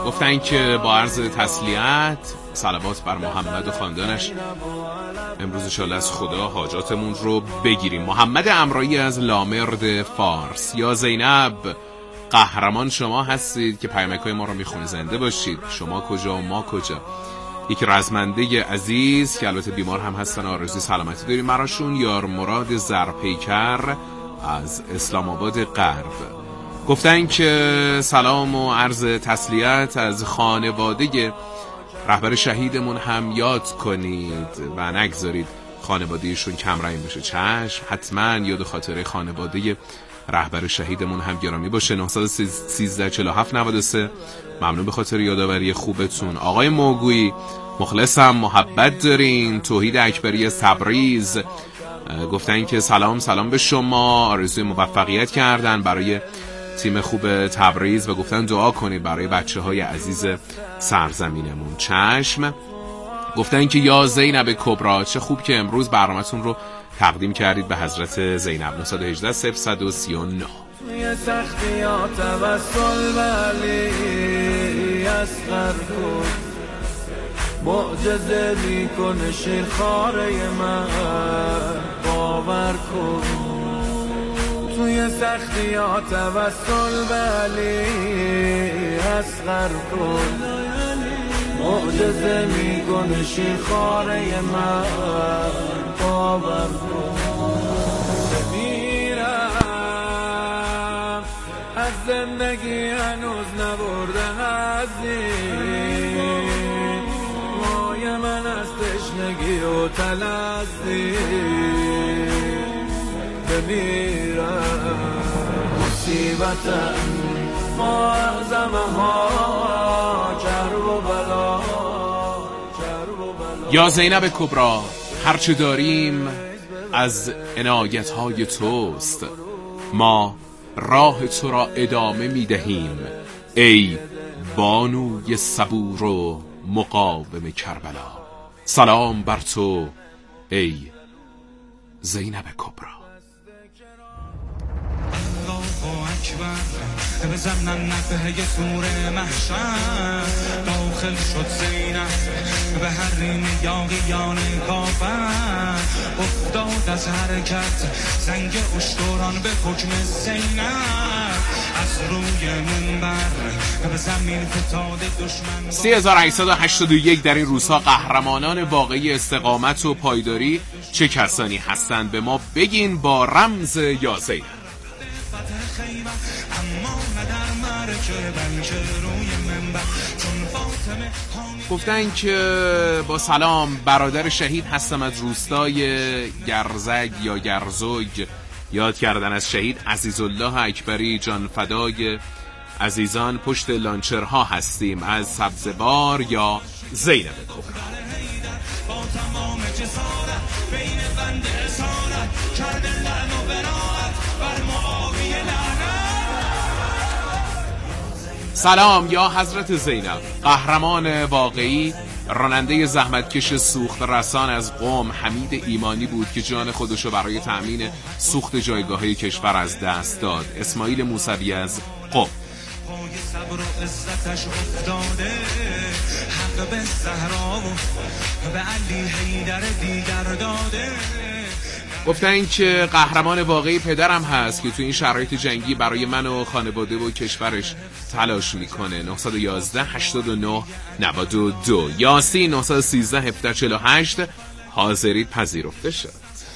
گفتن که با عرض تسلیت صلوات بر محمد و خاندانش امروز انشالله از خدا حاجاتمون رو بگیریم. محمد امرایی از لامرد فارس: یا زینب، قهرمان شما هستید که پیامک‌های ما رو میخونی. زنده باشید. شما کجا و ما کجا. یک رزمنده عزیز که البته بیمار هم هستن، آرزوی سلامتی داریم براشون. یار مراد زرپیکر از اسلام آباد غرب گفتن که سلام و عرض تسلیت از خانواده رهبر شهیدمون هم یاد کنید و نگذارید خانوادهشون کم رنگ بشه. چشم، حتما یاد خاطره خانواده رهبر شهیدمون هم گرامی باشه. 913 47 93. ممنون به خاطر یادآوری خوبتون. آقای موگویی: مخلصم، محبت دارین. توحید اکبری از تبریز گفتن که سلام به شما، آرزوی موفقیت کردن برای تیم خوب تبریز و گفتن دعا کنید برای بچه‌های عزیز سرزمینمون. چشم. گفتن که یا زینب کبرا، چه خوب که امروز برنامه‌تون رو تقدیم کردید به حضرت زینب. 918 0139. یه سختیات توسل ولی اصغر کن، معجزه میکنه شیرخواره من، باور کن. توی سختیات توسل ولی اصغر کن، معجزه میکنه شیرخواره من، باور کن. بمیرم از زندگی هنوز نبرده هزی، مای من از تشنگی و تلزی. بمیرم مصیبتم معظمه ها، جرب و بلا. یا زینب کبرا، هرچه داریم از عنایت‌های توست، ما راه تو را ادامه می‌دهیم ای بانوی صبور و مقاوم کربلا. سلام بر تو ای زینب کبرا. بزنن نفه سور محشر، داخل شد زینب به حریم یاغیان کافر، افتاد از حرکت زنگ اشتران به حکم زینب، از روی منبر به زمین فتاد دشمن. 3881 در این روزها قهرمانان واقعی استقامت و پایداری چه کسانی هستند؟ به ما بگین با رمز یا زینب. گفتن که با سلام، برادر شهید هستم از روستای گرزگ یا گرزوگ. یاد کردن از شهید عزیزالله اکبری، جان فدای عزیزان پشت لانچرها هستیم از سبزوار یا زینب کبرا. با تمام جسارت بین بند اسارت کرد لعن و براعت بر معاویه لعنت. سلام یا حضرت زینب، قهرمان واقعی، راننده زحمتکش سوخت رسان از قم حمید ایمانی بود که جان خودشو برای تأمین سوخت جایگاه‌های کشور از دست داد. اسماعیل موسوی از قم. صبر و عزتش افتاده حق به زهرا و به علی حیدر دیگر داده. گفتن که قهرمان واقعی پدرم هست که تو این شرایط جنگی برای من و خانواده و کشورش تلاش میکنه. 911 89 92. یاسین 913 1748 حاضرید پذیرفته شد.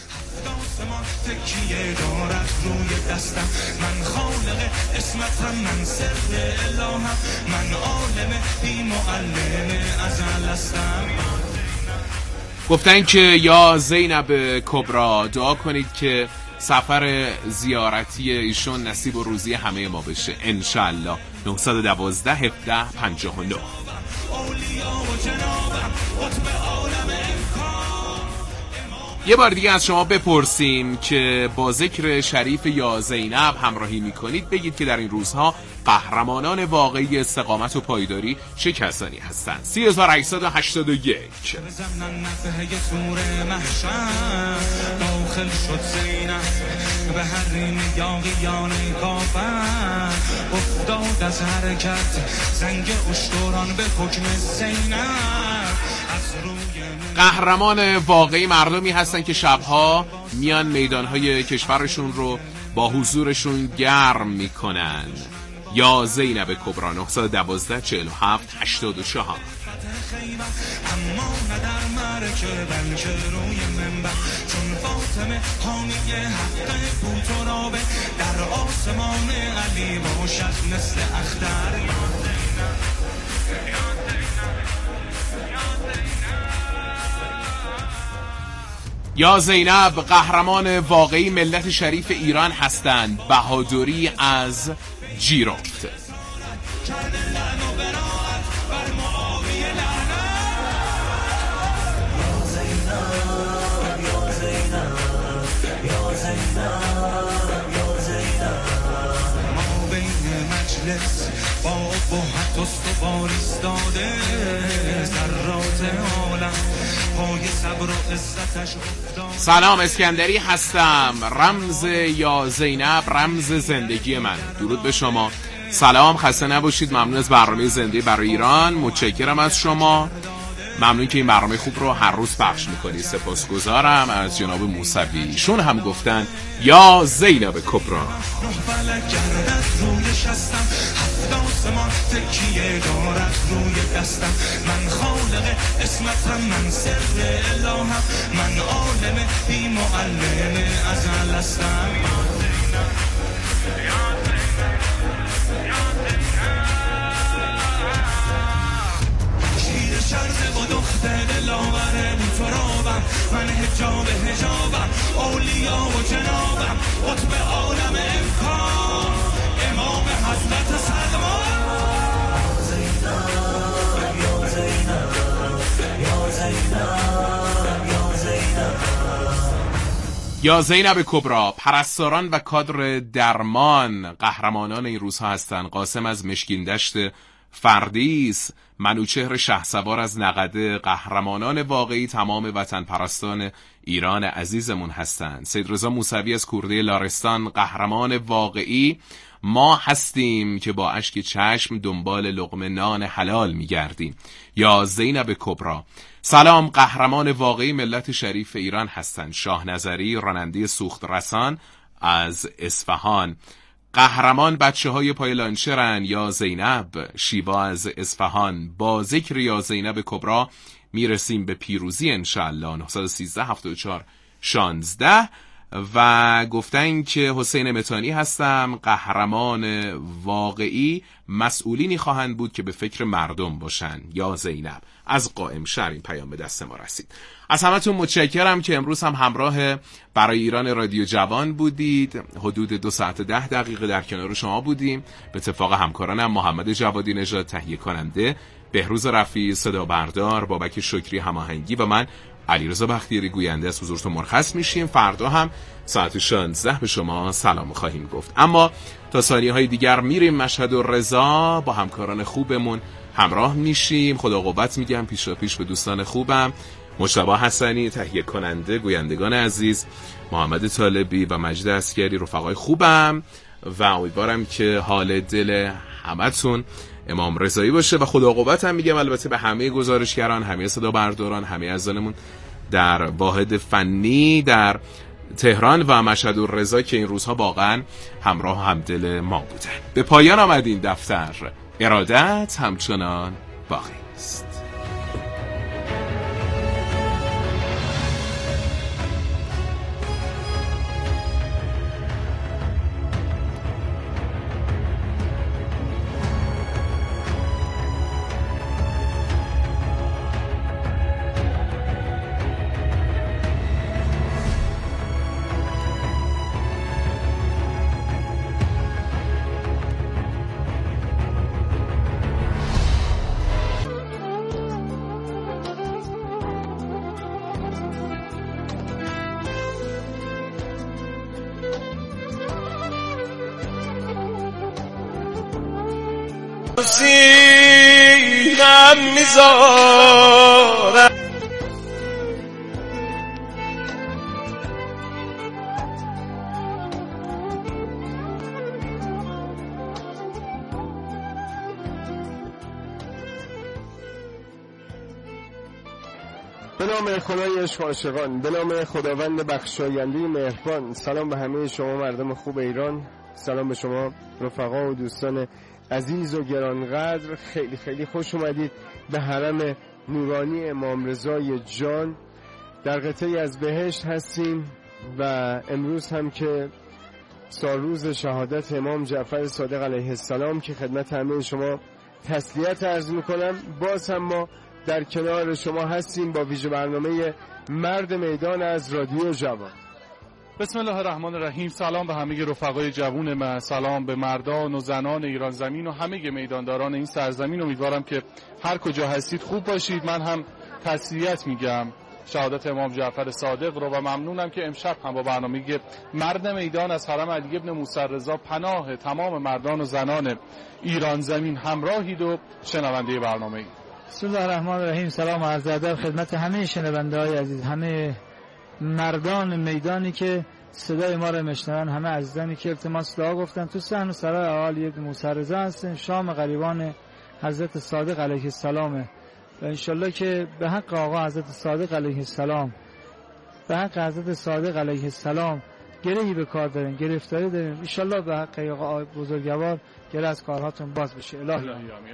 تکیه دارد روی دستم، من خالق اسمتم، من سر الهم، من عالم بی معلم ازل هستم. گفتن که یا زینب کبرا، دعا کنید که سفر زیارتی ایشون نصیب و روزی همه ما بشه انشالله. 912 17 59. یه بار دیگه از شما بپرسیم که با ذکر شریف یا زینب همراهی میکنید، بگید که در این روزها قهرمانان واقعی استقامت و پایداری چه کسانی هستند. 3881 داخل شد زینب به حریم یاغیان کافر، افتاد از حرکت زنگ اشتران به حکم زینب. قهرمان واقعی مردمی هستن که شبها میان میدانهای کشورشون رو با حضورشون گرم میکنن. یا زینب کبری 912 47 84. اما نه در مرکه بلکه روی منبر، چون فاطمه حامی حق پوترابه، در آسمان علی باشد مثل اختر. یا زینب قهرمان واقعی ملت شریف ایران هستند. بهادری از جیرفت. با ابهت استوار ایستاده، ذرات عالم پای صبر و عزتش افتاده. سلام، اسکندری هستم. رمز یا زینب رمز زندگی من. درود به شما. سلام، خسته نباشید. ممنون از برنامه زنده برای ایران. متشکرم از شما. ممنون که این برنامه خوب رو هر روز پخش میکنی. سپاسگزارم از جناب موسوی. شون هم گفتن یا زینب کبری. آسمان تکیه دارد روی دستم، من خالق اسمتم، من سر الهم، من عالم بی معلم ازل هستم. شیر شرزه و دختر لاغر بوترابم، من حجابم، اولیا و جنابم، قطب عالم امکان، امام حضرت سلمان. یا زینب کبری پرستاران و کادر درمان قهرمانان این روزها هستند. قاسم از مشکین دشت فردیس، منوچهر شهسوار از نقده قهرمانان واقعی تمام وطن پرستان ایران عزیزمون هستند. سید رضا موسوی از کورده لارستان قهرمان واقعی ما هستیم که با اشک چشم دنبال لقمه نان حلال میگردیم. یا زینب کبری سلام، قهرمان واقعی ملت شریف ایران هستند. شاه نظری راننده سوخت رسان از اصفهان قهرمان بچه های پای لانچرن. یا زینب شیوا از اصفهان. با ذکر یا زینب کبری میرسیم به پیروزی انشالله. 913 74 16 و گفتن که حسین متانی هستم. قهرمان واقعی مسئولینی خواهند بود که به فکر مردم باشن. یا زینب از قائم شهر. این پیام به دست ما رسید. از همتون متشکرم که امروز هم همراه برای ایران رادیو جوان بودید. حدود 2 ساعت 10 دقیقه در کنار شما بودیم. به اتفاق همکارانم محمد جوادی نژاد تهیه کننده، بهروز رفیع صدا بردار، بابک شکری هماهنگی و من علیرضا بختیاری گوینده از حضورتون مرخص میشیم. فردا هم ساعت 16 به شما سلام خواهیم گفت. اما تا ثانیه‌های دیگر میریم مشهد و رضا با همکاران خوبمون همراه میشیم. خدا قوت میگم پیش به دوستان خوبم، مجتبی حسنی تهیه کننده، گویندگان عزیز محمد طالبی و مجید عسکری رفقای خوبم و امیدوارم که حال دل همتون امام رضایی باشه و خدا قوت هم میگم البته به همه گزارشگران، همه صدا برداران، همه عزیزانمون در واحد فنی در تهران و مشهد و رضا که این روزها واقعا همراه همدل ما بودن. به پایان آمد این دفتر. ارادت همچنان باقی است. سینم میذارم به نام خدای عشق و عاشقان، به نام خداوند بخشاینده مهربان. سلام به همه شما مردم خوب ایران، سلام به شما رفقا و دوستان عزیز و گرانقدر. خیلی خیلی خوش اومدید به حرم نورانی امام رضای جان. در قطعی از بهشت هستیم و امروز هم که سالروز شهادت امام جعفر صادق علیه السلام که خدمت همه شما تسلیت عرض میکنم. باز هم ما در کنار شما هستیم با ویژه برنامه مرد میدان از رادیو جوان. بسم الله الرحمن الرحیم. سلام به همه رفقای جوون من، سلام به مردان و زنان ایران زمین و همه میدانداران این سرزمین. امیدوارم که هر کجا هستید خوب باشید. من هم تسلیت میگم شهادت امام جعفر صادق رو و ممنونم که امشب هم با برنامه مرد میدان از حرم علی ابن موسی رضا پناه تمام مردان و زنان ایران زمین همراهید و شنونده برنامه اید. بسم الله الرحمن الرحیم. سلام و عرض ادب خدمت همه شنونده‌های عزیز، همه مردان میدانی که صدای ما رو میشنون، همه عزیزانی که التماس دعا گفتن تو صحن سرای عالی ابن موسی رضا هستن. شام غریبان حضرت صادق علیه السلام و انشالله که به حق آقا حضرت صادق علیه السلام، به حق حضرت صادق علیه السلام گرهی به کار داریم، گرفتاری داریم. انشالله به حق آقا بزرگوار گره از کارهاتون باز بشه. الهی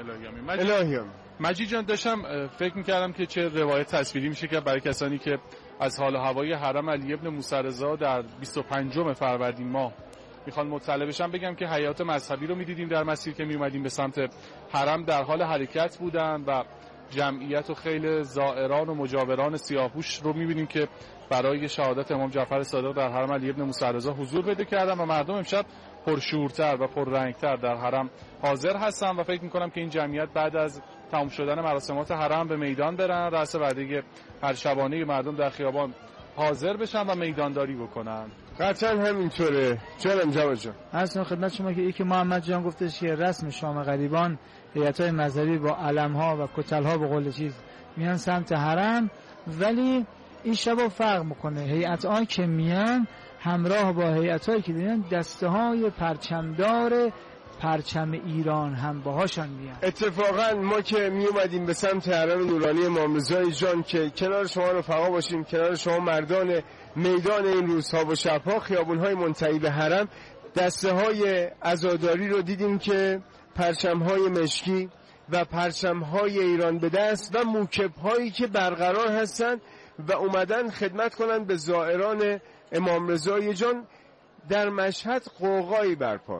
آمین. مجید جان، داشتم فکر میکردم که چه روایت تصویری میشه که برای کسانی که از حال و هوای حرم علی ابن موسی رضا در 25 فروردین ماه میخوان مطلع بشن، بگم که حیات مذهبی رو میدیدیم در مسیر که میومدیم به سمت حرم در حال حرکت بودن و جمعیت و خیلی زائران و مجاوران سیاهپوش رو میبینیم که برای شهادت امام جعفر صادق در حرم علی ابن موسی رضا حضور پیدا کردن و مردم امشب پرشورتر و پررنگتر در حرم حاضر هستن و فکر میکنم که این جمعیت بعد از تمام شدن مراسمات حرم به میدان برن، رأس وعده هر شبانه مردم در خیابان حاضر بشن و میدانداری بکنن. قطعا همینطوره. جانم جواد جان، اصلا خدمت شما که ای که محمد جان گفتش که رسم شام غریبان هیئت‌های مذهبی با علم‌ها و کتل‌ها به قول چیز میان سمت حرم، ولی این شبا فرق میکنه. هیئت‌ها که میان همراه با هیئت‌هایی که میان دسته‌های پرچمدار پرچم ایران هم باهاشان میان. اتفاقا ما که می اومدیم به سمت حرم نورانی امام رضای جان که کنار شما رفقا باشیم، کنار شما مردان میدان این روزها و شبها، خیابون‌های منتهی به حرم، دسته‌های عزاداری رو دیدیم که پرچم‌های مشکی و پرچم‌های ایران به دست و موکب‌هایی که برقرار هستن و اومدن خدمت کنن به زائران امام رضای جان. در مشهد قوقایی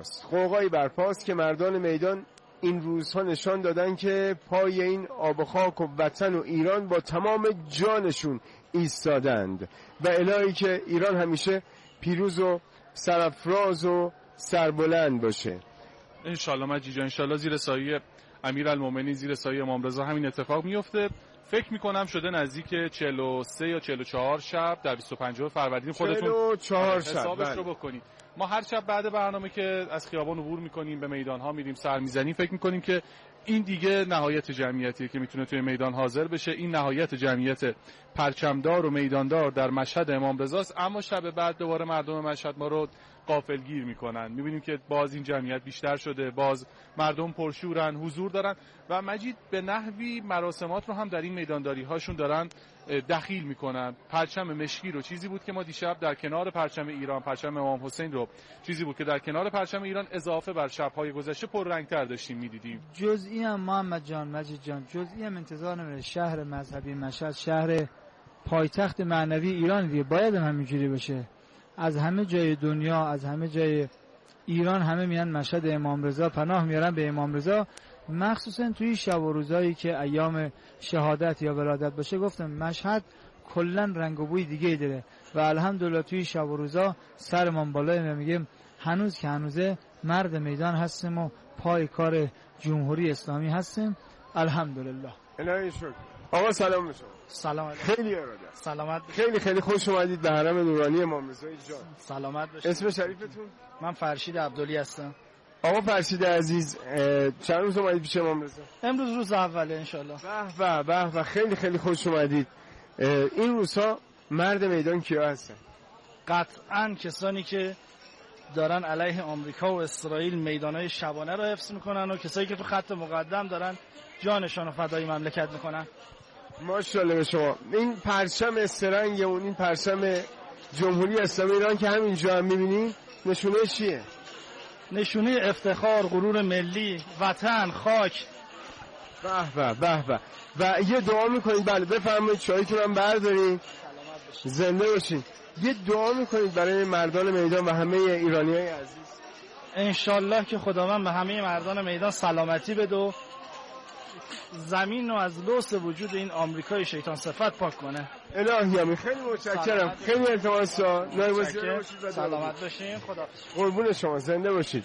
برپاست که مردان میدان این روزها نشان دادن که پای این آب و خاک و وطن و ایران با تمام جانشون ایستادند و الهی که ایران همیشه پیروز و سرافراز و سربلند باشه. انشالله مجید جان، انشالله زیر سایه امیرالمومنین، زیر سایه امام رضا همین اتفاق میفته. فکر میکنم شده نزدیک 43 یا 44 شب در 25 فروردین. خودتون 44 حسابش رو بکنید. ما هر شب بعد برنامه که از خیابان عبور میکنیم به میدان ها میریم سر میزنیم، فکر میکنیم که این دیگه نهایت جمعیتیه که میتونه توی میدان حاضر بشه. این نهایت جمعیت پرچمدار و میداندار در مشهد امام رضاست. اما شب بعد دوباره مردم مشهد ما رو غافلگیر میکنن. میبینیم که باز این جمعیت بیشتر شده، باز مردم پرشورن، حضور دارن و مجید به نحوی مراسمات رو هم در این میدانداری هاشون دارن دخیل میکنن. پرچم مشکی رو چیزی بود که ما دیشب در کنار پرچم ایران، پرچم امام حسین رو چیزی بود که در کنار پرچم ایران اضافه بر شب‌های گذشته پررنگ‌تر داشتیم می‌دیدیم. جزئی هم محمد جان، مجید جان، جزئی هم انتظار نمیره. شهر مذهبی مشهد شهر پایتخت معنوی ایران دیگه، باید همینجوری باشه. از همه جای دنیا، از همه جای ایران همه میان مشهد امام رضا، پناه میارن به امام رضا، مخصوصا توی شب و روزایی که ایام شهادت یا ولادت باشه. گفتم مشهد کلا رنگ و بوی دیگه داره و الحمدلله توی شب و روزا سرمان بالای میگیم هنوز که هنوزه مرد میدان هستیم و پای کار جمهوری اسلامی هستیم. الحمدلله. الهی شکر. آقا سلام به شما. سلام علیکم. خیلی ارادت. سلامت. خیلی خوش اومدید به حرم نورانی امام رضای جان. سلامت باشید. اسم شریفتون؟ من فرشید عبدلی هستم. آقا فرشید عزیز چند روز اومدید پیش امام رضا؟ امروز روز اوله انشالله. به به خیلی خیلی خوش اومدید. این روزها مرد میدان کیا هستن؟ قطعاً کسانی که دارن علیه آمریکا و اسرائیل میدانهای شبانه رو حفظ میکنن و کسایی که تو خط مقدم دارن جانشان رو فدای مملکت میکنن. ماشاءالله به شما. این پرچم استرنگ اون این پرچم جمهوری اسلامی ایران که همینجا هم میبینین نشونه چیه؟ نشونه افتخار، غرور ملی، وطن، خاک. به به به. و یه دعا میکنید. بله بفرمایید، چایتون هم بردارین. زنده باشین. یه دعا میکنید برای مردان میدان و همه ایرانیای عزیز. انشالله که خداوند به همه مردان میدان سلامتی بده و زمین رو از لوث وجود این آمریکای شیطان صفت پاک کنه. الهی آمین. خیلی متشکرم. خیلی التماسا. سلامت باشین. خدا قربون شما. زنده باشید.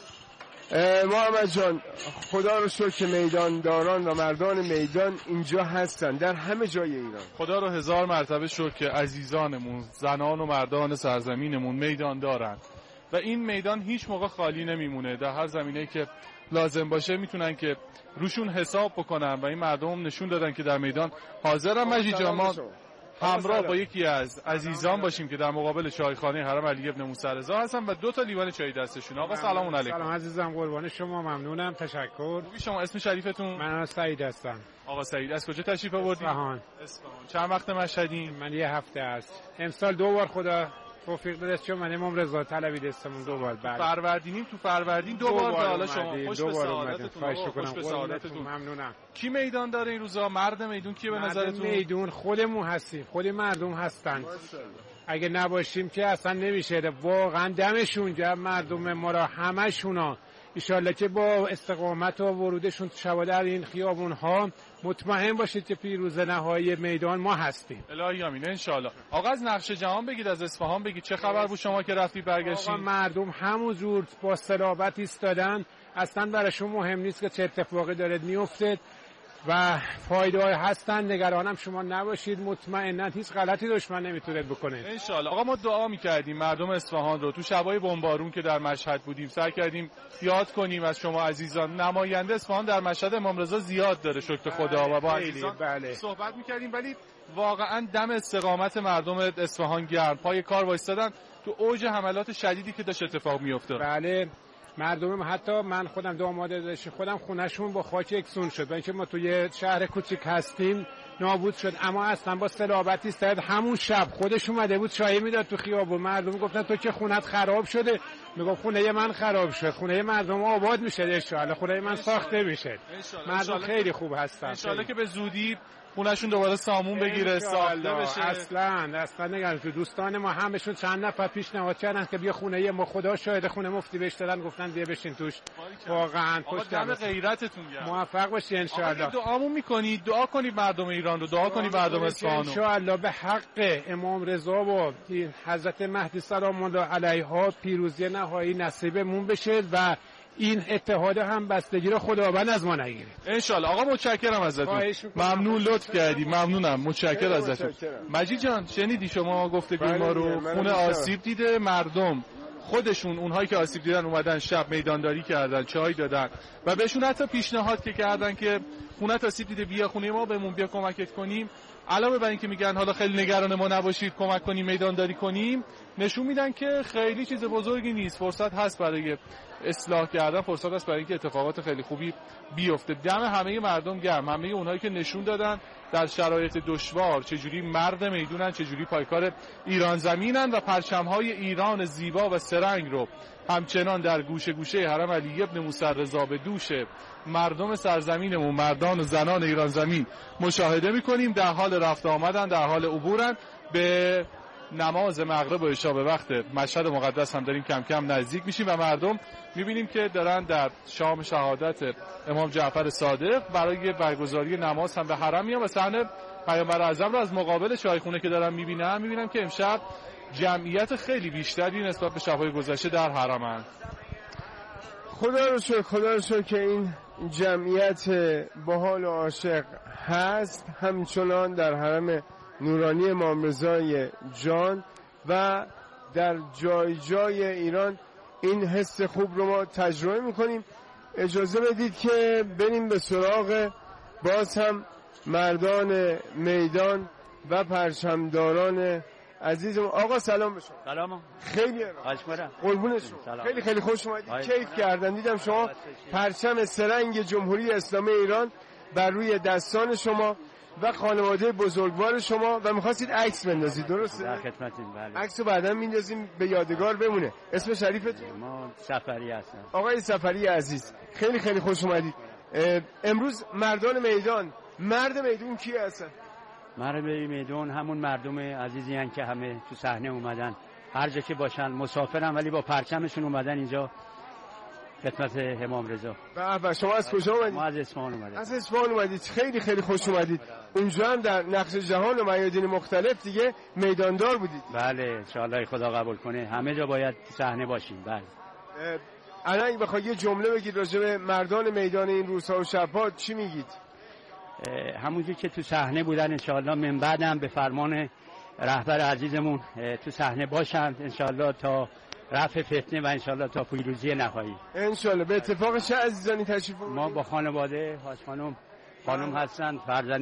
محمد جان، خدا رو شکر که میدانداران و مردان میدان اینجا هستن در همه جای ایران. خدا رو 1000 مرتبه شکر که عزیزانمون، زنان و مردان سرزمینمون میدان دارن و این میدان هیچ موقع خالی نمیمونه. در هر زمینه‌ای که لازم باشه میتونن که روشون حساب بکنن و این مردم نشون دادن که در میدان حاضرن. مجید جان، ما همراه با یکی از عزیزان باشیم که در مقابل چایخانه حرم علی ابن موسی رضا هستن و 2 تا لیوان چای دستشون. آقا سلام علیکم. سلام عزیزم، قربان شما، ممنونم، تشکر. شما اسم شریفتون؟ من سعید هستم. آقا سعید، از کجا تشریف آوردید؟ اصفهان. چند وقت مشهدین؟ من یه هفته است. امسال 2 بار خدا توفیق داد چون من امام رضا طلبید استمون 2 بار. بعد تو فروردین 2 بار. حالا شما خوش به سعادتتون. خوش به سعادتتون. ممنونم. کی میدان داره این روزا؟ مرد میدون کیه به نظرتون؟ میدون خودمون هستیم، خود مردم هستن. اگه نباشیم که اصلا نمیشه. واقعا دمشون گرم مردم ما را، همشونا. ایشالله که با استقامت و ورودشون شواده این خیابون ها مطمئن باشید که پیروز نهایی میدان ما هستیم. الهی آمین انشالله. آقا از نقش جهان بگید، از اصفهان بگید، چه خبر بود شما که رفتی برگشتین؟ مردم همونجور با صلابت ایستادن، اصلا براشون مهم نیست که چه اتفاقی داره میفته و فایده های هستن. نگرانم شما نباشید، مطمئنا هیچ غلطی دشمن نمیتونه بکنه انشالله. آقا ما دعا میکردیم مردم اصفهان رو تو شبای بمبارون که در مشهد بودیم، سعی کردیم یاد کنیم از شما عزیزان. نماینده اصفهان در مشهد امام رضا زیاد داره شکر خدا و با عزیزان صحبت میکردیم، ولی واقعا دم استقامت مردم اصفهان گرم، پای کار وایستادن تو اوج حملات شدیدی که داشت اتفاق میفته. بله مردم، حتی من خودم داماد داشت خودم خونهشون با خاک یکسون شد و اینکه ما توی شهر کوچیک هستیم نابود شد، اما اصلا با صلابتی استاد همون شب خودش اومده بود چای میداد تو خیابون. مردم گفتن تو که خونت خراب شده، میگم خونه من خراب شد، خونه مردم آباد میشه ان شاء الله، خونه من ساخته میشه. مردم خیلی خوب هستن ان شاء الله که به زودی خونهشون دوباره سامون بگیره، ساخته بشه. اصلا نگران تو دوستان ما همشون چند نفر پیشنهاد کردن که بیا خونه ما، خدا شاهد خونه مفتی بهش دادن، گفتن بیا بشین توش. واقعا پشت غیرتتون گرم. موفق باشی ان شاء الله. دعامون میکنید، دعا کنید مردم ایران رو، دعا کنید مردم اصفهان ان شاء الله به حق امام رضا و حضرت مهدی سلام الله علیها پیروزی نهایی نصیبمون بشه و این اتحاد هم بستگی رو خداوند از ما نگیره ان شاء الله. آقا متشکرم ازتون، ممنون، لطف کردی، ممنونم، متشکرم ازتون. مجید جان شنیدی شما گفتگوی ما رو؟ خونه آسیب دیده، مردم خودشون اونهایی که آسیب دیدن اومدن شب میدانداری کردن، چای دادن و بهشون حتی پیشنهاد که کردن که خونه آسیب دیده بیا خونه ما بهمون، بیا کمکت کنیم. علاوه بر اینکه میگن حالا خیلی نگران ما نباشید، کمک کنیم، میدانداری کنیم، نشون میدن که خیلی چیز بزرگی نیست، فرصت هست برای اصلاح کردن، فرصت هست برای اینکه اتفاقات خیلی خوبی بیفته. دم همه مردم گرم، همه اونهایی که نشون دادن در شرایط دشوار چجوری مرد میدونن، چجوری پایکار ایران زمینن و پرچم‌های ایران زیبا و سرنگ رو همچنان در گوشه گوشه حرم علی ابن موسی رضا به دوش مردم سرزمینمون، مردان و زنان ایران زمین مشاهده می‌کنیم. در حال رفت آمدن، در حال عبورن به نماز مغرب و عشا. به وقت مشهد مقدس هم داریم کم کم نزدیک میشیم و مردم میبینیم که دارن در شام شهادت امام جعفر صادق برای برگزاری نماز هم به حرم میان و صحنه پیامبر اعظم رو از مقابل چایخونه که دارن میبینم که امشب جمعیت خیلی بیشتری نسبت به شب‌های گذشته در حرمن. خدا رو شکر که این جمعیت باحال و عاشق هست همچنان در حرم نورانی امام رضای جان و در جای جای ایران. این حس خوب رو ما تجربه میکنیم. اجازه بدید که بریم به سراغ باز هم مردان میدان و پرچمداران عزیزم. آقا سلام بشون. سلام. خیلی قربون شما. خیلی خوش اومدید. کیف کردم دیدم شما پرچم سرنگ جمهوری اسلامی ایران بر روی دستان شما و خانواده بزرگوار شما و می‌خواستید عکس بندازید، درسته؟ در خدمتتون. بله. عکسو بعداً میندازیم به یادگار بمونه. اسم شریفتون؟ ما سفری هستم. آقای سفری عزیز خیلی خوش اومدید. امروز مردان میدان، مرد میدان کی هستن؟ مرد میدان همون مردم عزیزی هستن که همه تو صحنه اومدن، هر جا که باشن مسافرن ولی با پرچمشون اومدن اینجا خدمت امام رضا. بله. شما از کجا اومدید؟ ما از اصفهان اومدیم. از اصفهان اومدید. خیلی خوش اومدید. اونجا هم در نقش جهان و میادین مختلف دیگه میداندار بودید. بله ان شاء الله خدا قبول کنه همه جا باید صحنه باشیم. بله. الان اگه بخواید یه جمله بگید راجع به مردان میدان این روزها و شب‌ها چی میگید؟ همونجوری که تو صحنه بودن ان شاء الله من بعدم به فرمان رهبر عزیزمون تو صحنه باشند ان شاء الله تا رفع فتنه و ان شاء الله تا پیروزی نهایی ان شاء الله. به اتفاق چه عزیزانی تشریف آوردید؟ ما با خانواده حاج خانم هستن،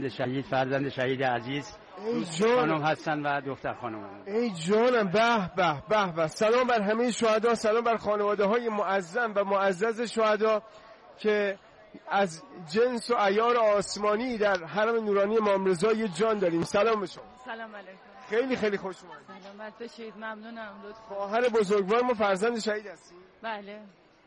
فرزند شهید عزیز خانم هستن و دختر خانم. ای جانم. به به. سلام بر همه شهدا، سلام بر خانواده های معظم و معزز شهدا که از جنس و عیار آسمانی در حرم نورانی امام رضا یه جان داریم. سلام به شما. سلام علیکم. خیلی خوش اومدید. سلامت باشید. ممنونم. خواهر بزرگوار ما فرزند شهید هستی؟ بله.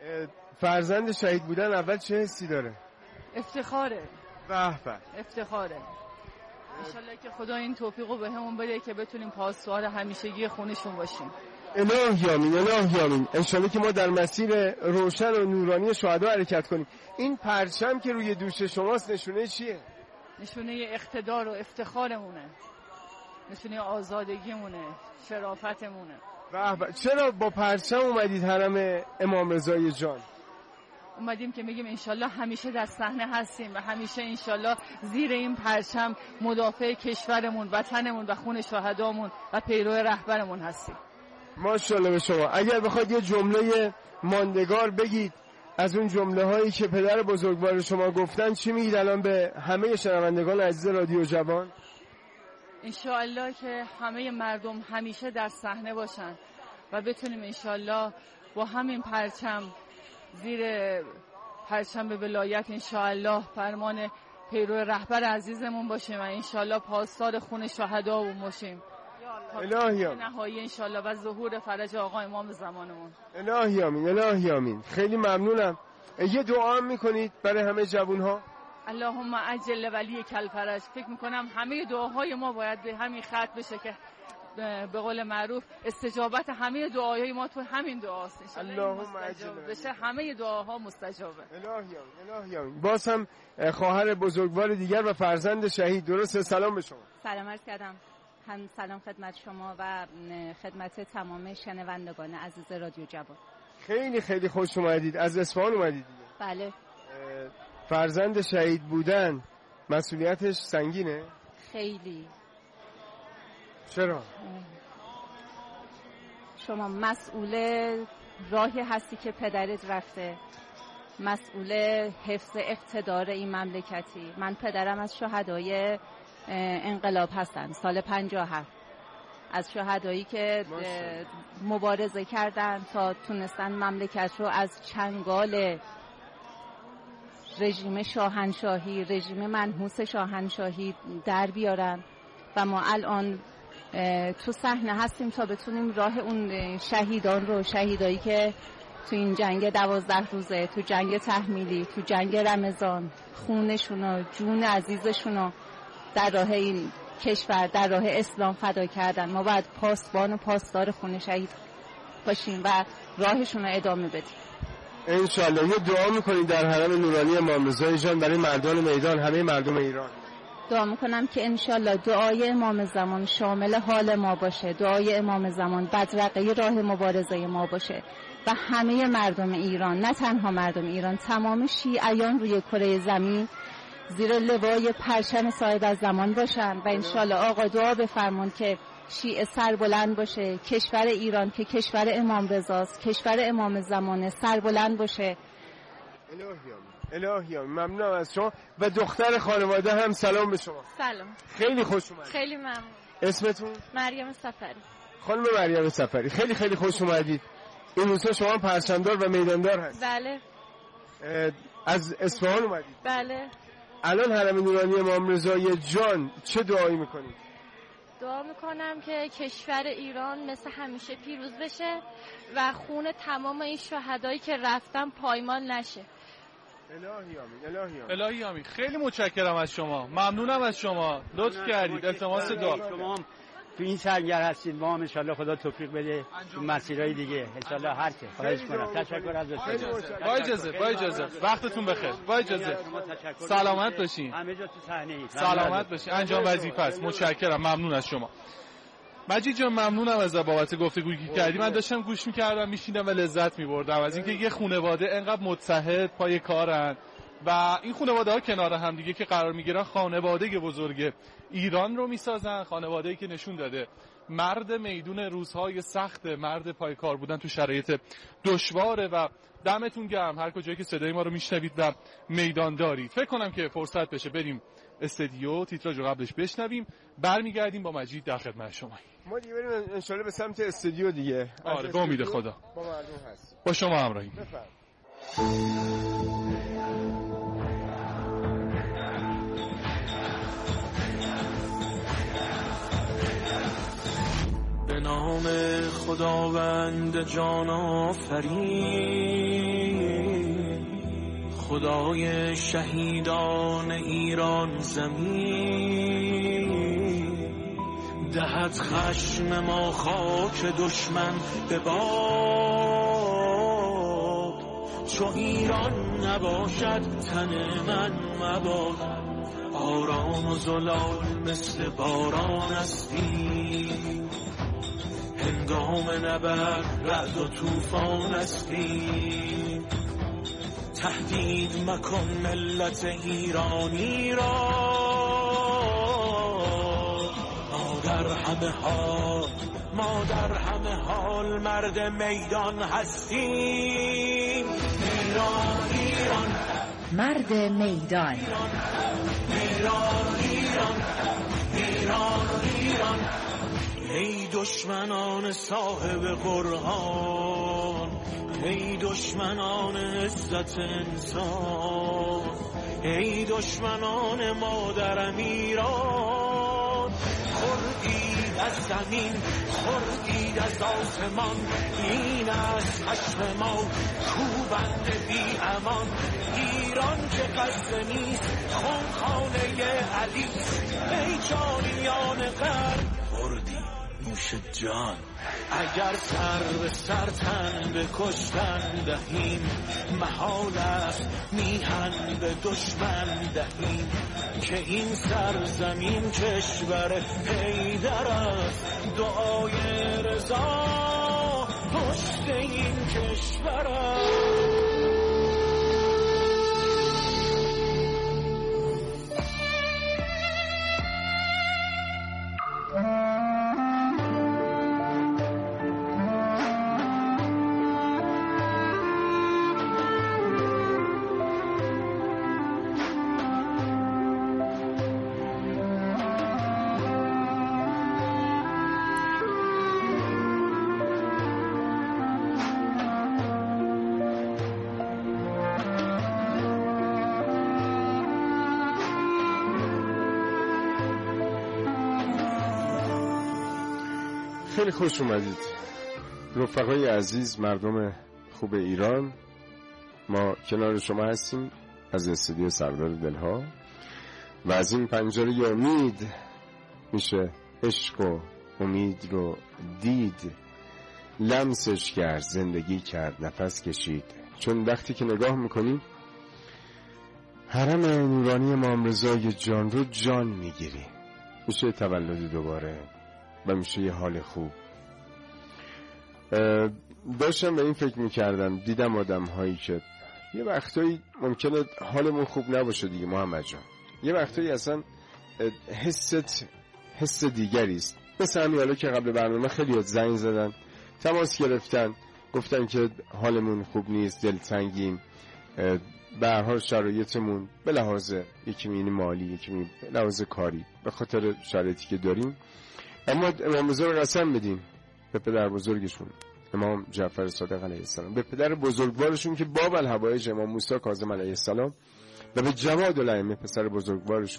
فرزند شهید بودن اول چه حسی داره؟ افتخاره. به. افتخاره. انشالله که خدا این توفیقو بهمون بده که بتونیم پاسدار همیشگی خونشون باشیم. الهی آمین. انشالله که ما در مسیر روشن و نورانی شهدا حرکت کنیم. این پرچم که روی دوش شماست نشونه چیه؟ نشونه اقتدار و افتخارمونه، نشونه آزادگیمونه، شرافتمونه. به. چرا با پرچم اومدید حرم امام رضا جان؟ اومدیم که میگیم انشالله همیشه در صحنه هستیم و همیشه انشالله زیر این پرچم مدافع کشورمون، وطنمون و خون شهدامون و پیرو رهبرمون هستیم. ماشاءالله به شما. اگر بخواید یه جمله ماندگار بگید از اون جمله هایی که پدر بزرگوار شما گفتن چی میگید الان به همه شنوندگان عزیز رادیو جوان؟ انشالله که همه مردم همیشه در صحنه باشن و بتونیم انشالله با همین پرچم زیر پرچم به ولایت انشالله فرمان پیرو رهبر عزیزمون باشیم و انشالله پاسدار خون شهدا باشیم. الهی نهایی انشالله و ظهور فرج آقا امام زمانمون. الهی آمین. خیلی ممنونم. یه دعا هم میکنید برای همه جوانها؟ اللهم عجل ولی کل فرج. فکر میکنم همه دعاهای ما باید به همین خط بشه که به قول معروف استجابت همه دعاهای ما تو همین دعاست. اللهم عجل بشه همه دعاها مستجابه. الهی آمین. باز هم خواهر بزرگوار دیگر و فرزند شهید، درسته؟ سلام به شما. سلام عرض کردم. هم سلام خدمت شما و خدمت تمام شنوندگان عزیز رادیو جوان. خیلی خوش اومدید. از اصفهان اومدید دیگه؟ بله. فرزند شهید بودن مسئولیتش سنگینه؟ خیلی. چرا؟ شما مسئول راهی هستی که پدرت رفته، مسئول حفظ اقتدار این مملکتی. من پدرم از شهدای انقلاب هستن، سال 57 از شهدایی که مبارزه کردن تا تونستن مملکت رو از چنگال رژیم شاهنشاهی، رژیم منحوس شاهنشاهی در بیارن و ما الان تو صحنه هستیم تا بتونیم راه اون شهیدان رو، شهیدایی که تو این جنگ 12 روزه، تو جنگ تحمیلی، تو جنگ رمضان خونشون و جون عزیزشون رو در راه این کشور، در راه اسلام فدا کردن. ما باید پاسبان و پاسدار خون شهید باشیم و راهشون رو ادامه بدیم. انشالله. یه دعا میکنید در حرم نورانی امام رضا جان برای مردان میدان، همه مردم ایران؟ دعا میکنم که انشالله دعای امام زمان شامل حال ما باشه، دعای امام زمان بدرقه راه مبارزه ما باشه و همه مردم ایران، نه تنها مردم ایران، تمام شیعیان روی کره زمین زیر لوای پرچم صاحب از زمان باشن و انشالله آقا دعا بفرمون که شیعه سربلند باشه، کشور ایران که کشور امام رضاست، کشور امام زمانه سربلند باشه. الهیام ممنونم از شما و دختر خانواده هم سلام به شما. سلام. خیلی خوش اومدید. خیلی ممنون. اسمتون؟ مریم سفری. خانم مریم سفری خیلی خیلی خوش اومدید. این روزها شما پرچمدار و میداندار هستید. بله. از اصفهان اومدید. بله. الان حرم نورانی امام رضای جان چه دعایی میکنید؟ دعا میکنم که کشور ایران مثل همیشه پیروز بشه و خون تمام این شهدایی که رفتن پایمال نشه. الهی آمین. خیلی متشکرم از شما، ممنونم از شما، لطف کردید. التماس دعا. شما تو این سرگر هستید، ما هم ان شاءالله خدا توفیق بده تو مسیرهای دیگه ان شاءالله. هر که خواهش کنم. تشکر از شما. با اجازه وقتتون بخیر. با اجازه سلامت باشین. همه جا تو صحنه اید. سلامت باشین. انجام وظیفه است. متشکرم، ممنون از شما. مجید جان ممنونم از بابت گفتگویی که کردی. من داشتم گوش می‌کردم، میشیدم و لذت می‌بردم از اینکه یه خانواده انقدر متحد پای کارن و این خانواده‌ها کنار هم دیگه که قرار می‌گیرن خانواده بزرگ ایران رو می‌سازن، خانواده‌ای که نشون داده مرد میدون روزهای سخت، مرد پای کار بودن تو شرایط دشواره و دمتون گرم هر کجایی که صدای ما رو میشنوید و میدان دارید. فکر کنم که فرصت بشه بریم استودیو، تیتراژ رو قبلش بشنویم، برمیگردیم با مجید در خدمت شما. ما دیگه بریم ان شاءالله به سمت استودیو دیگه. آره به امید خدا. با مردم هست. با شما همراهیم. به نام خداوند جان آفرین، خدای شهیدان ایران زمین، دهد خشم ما خاک دشمن به باد، چو ایران نباشد تن من مباد، آرام و زلال مثل باران استی، هنگام نبرد رعد و طوفان استی، تهدید مکن ملت ایرانی را، ما در همه حال مرد میدان هستیم. ایران ایران مرد میدان، ایران ایران ایران ایران. ای دشمنان صاحب قرآن، ای دشمنان عزت انسان، ای دشمنان مادرم ایران، خوردید از زمین، خوردید از آسمان، این از خشم ما کوبند بی امان. ایران که قصد نیست خانخانه علی، ای جانیان غرب خوردید نوش جان. اگر سر به سر تن به کشتن دهیم، محال است میهن به دشمن دهیم، که این سرزمین کشور حیدر است، دعای رضا پشت این کشور است. خیلی خوش اومدید رفقای عزیز، مردم خوب ایران. ما کنار شما هستیم از استودیو سردار دلها و از این پنجره امید میشه عشق و امید رو دید، لمسش کرد، زندگی کرد، نفس کشید. چون وقتی که نگاه میکنیم حرم نورانی امام رضای جان رو جان میگیری، میشه تولد دوباره و میشه یه حال خوب. داشتم به این فکر میکردم، دیدم آدم هایی که یه وقتایی ممکنه حالمون خوب نباشه دیگه محمد جان، یه وقتایی اصلا حس دیگری است. مثل همین حالا که قبل برنامه خیلی زنگ زدن، تماس گرفتن، گفتن که حالمون خوب نیست، دلتنگیم، به هر حال شرایطمون به لحاظ یکی می‌بینی مالی، یکی می‌بینی به لحاظ کاری، به خاطر شرایطی که داریم. اما امام بزرگ قسم بدیم به پدر بزرگشون امام جعفر صادق علیه السلام، به پدر بزرگوارشون که باب الحوایج امام موسی کاظم علیه السلام، و به جواد الائمه پسر بزرگوارشون